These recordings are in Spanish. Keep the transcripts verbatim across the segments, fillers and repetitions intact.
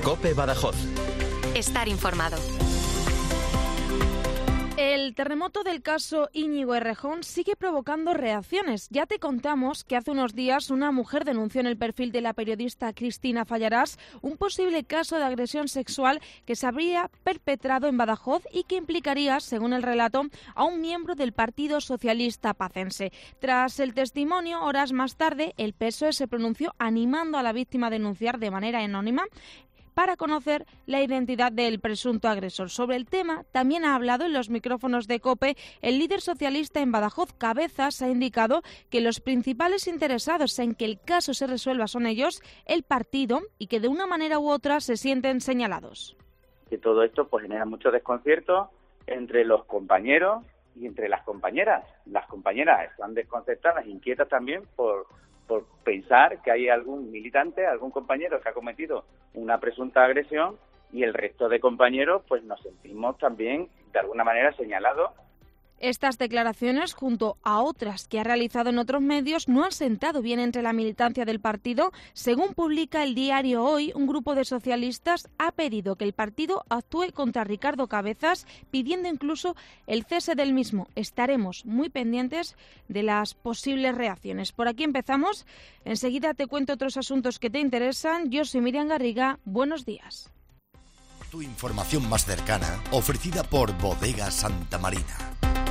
COPE Badajoz. Estar informado. El terremoto del caso Íñigo Errejón sigue provocando reacciones. Ya te contamos que hace unos días una mujer denunció en el perfil de la periodista Cristina Fallarás un posible caso de agresión sexual que se habría perpetrado en Badajoz y que implicaría, según el relato, a un miembro del Partido Socialista Pacense. Tras el testimonio, horas más tarde, el P S O E se pronunció animando a la víctima a denunciar de manera anónima para conocer la identidad del presunto agresor. Sobre el tema también ha hablado en los micrófonos de COPE el líder socialista en Badajoz. Cabezas ha indicado que los principales interesados en que el caso se resuelva son ellos, el partido, y que de una manera u otra se sienten señalados. Que todo esto pues genera mucho desconcierto entre los compañeros y entre las compañeras. Las compañeras están desconcertadas, inquietas también por... por pensar que hay algún militante, algún compañero que ha cometido una presunta agresión, y el resto de compañeros pues nos sentimos también de alguna manera señalados. Estas declaraciones, junto a otras que ha realizado en otros medios, no han sentado bien entre la militancia del partido. Según publica el diario Hoy, un grupo de socialistas ha pedido que el partido actúe contra Ricardo Cabezas, pidiendo incluso el cese del mismo. Estaremos muy pendientes de las posibles reacciones. Por aquí empezamos. Enseguida te cuento otros asuntos que te interesan. Yo soy Miriam Garriga. Buenos días. Tu información más cercana, ofrecida por Bodega Santa Marina.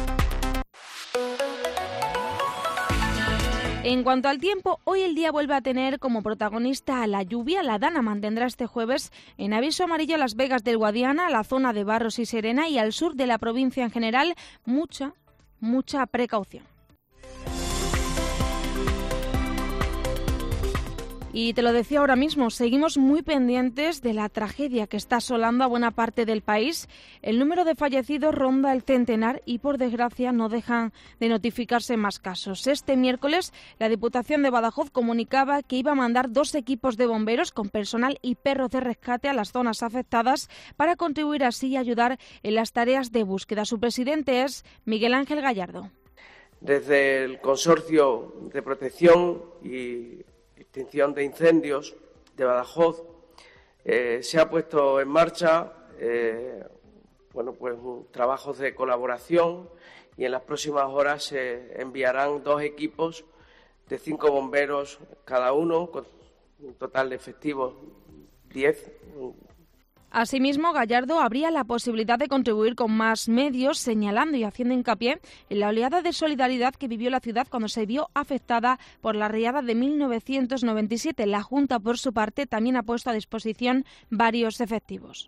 En cuanto al tiempo, hoy el día vuelve a tener como protagonista a la lluvia. La Dana mantendrá este jueves en aviso amarillo Las Vegas del Guadiana, la zona de Barros y Serena y al sur de la provincia en general. Mucha, mucha precaución. Y te lo decía ahora mismo, seguimos muy pendientes de la tragedia que está asolando a buena parte del país. El número de fallecidos ronda el centenar y, por desgracia, no dejan de notificarse más casos. Este miércoles, la Diputación de Badajoz comunicaba que iba a mandar dos equipos de bomberos con personal y perros de rescate a las zonas afectadas para contribuir así y ayudar en las tareas de búsqueda. Su presidente es Miguel Ángel Gallardo. Desde el Consorcio de Protección y Extinción de Incendios de Badajoz eh, se ha puesto en marcha eh, bueno, pues trabajos de colaboración, y en las próximas horas se enviarán dos equipos de cinco bomberos cada uno, con un total de efectivos diez. Asimismo, Gallardo habría la posibilidad de contribuir con más medios, señalando y haciendo hincapié en la oleada de solidaridad que vivió la ciudad cuando se vio afectada por la riada de mil novecientos noventa y siete. La Junta, por su parte, también ha puesto a disposición varios efectivos.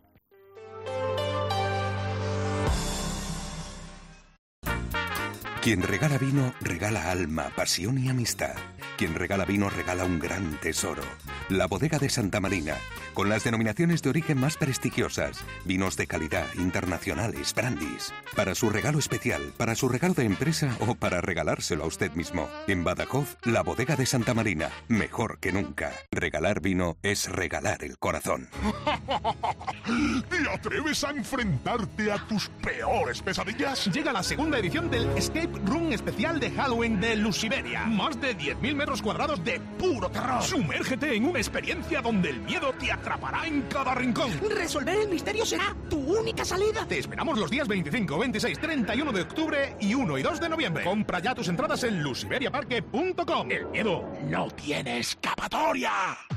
Quien regala vino, regala alma, pasión y amistad. Quien regala vino, regala un gran tesoro. La Bodega de Santa Marina, con las denominaciones de origen más prestigiosas, vinos de calidad, internacionales, brandis. Para su regalo especial, para su regalo de empresa o para regalárselo a usted mismo. En Badajoz, la Bodega de Santa Marina, mejor que nunca. Regalar vino es regalar el corazón. ¿Te atreves a enfrentarte a tus peores pesadillas? Llega la segunda edición del Escape Room especial de Halloween de Lusiberia. Más de diez mil metros cuadrados de puro terror. Sumérgete en una experiencia donde el miedo te atrapará en cada rincón. Resolver el misterio será tu única salida. Te esperamos los días veinticinco, veintiséis, treinta y uno de octubre y uno y dos de noviembre. Compra ya tus entradas en lusiberiaparque punto com. El miedo no tiene escapatoria.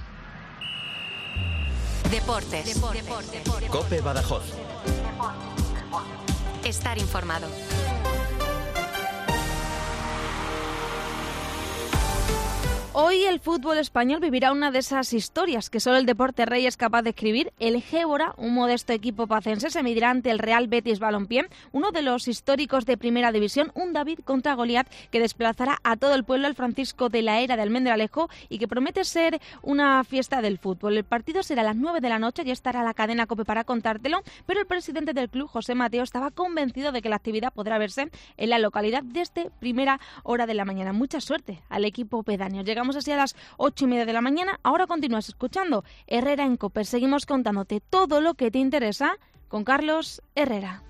Deportes. Deportes. Deportes. COPE Badajoz. Estar informado. Hoy el fútbol español vivirá una de esas historias que solo el deporte rey es capaz de escribir. El Gébora, un modesto equipo pacense, se medirá ante el Real Betis Balompié, uno de los históricos de Primera División, un David contra Goliat que desplazará a todo el pueblo al Francisco de la Era de Almendralejo y que promete ser una fiesta del fútbol. El partido será a las nueve de la noche y estará la cadena COPE para contártelo, pero el presidente del club, José Mateo, estaba convencido de que la actividad podrá verse en la localidad desde primera hora de la mañana. Mucha suerte al equipo pedáneo. Llegamos así a las ocho y media de la mañana. Ahora continúas escuchando Herrera en COPE. Seguimos contándote todo lo que te interesa con Carlos Herrera.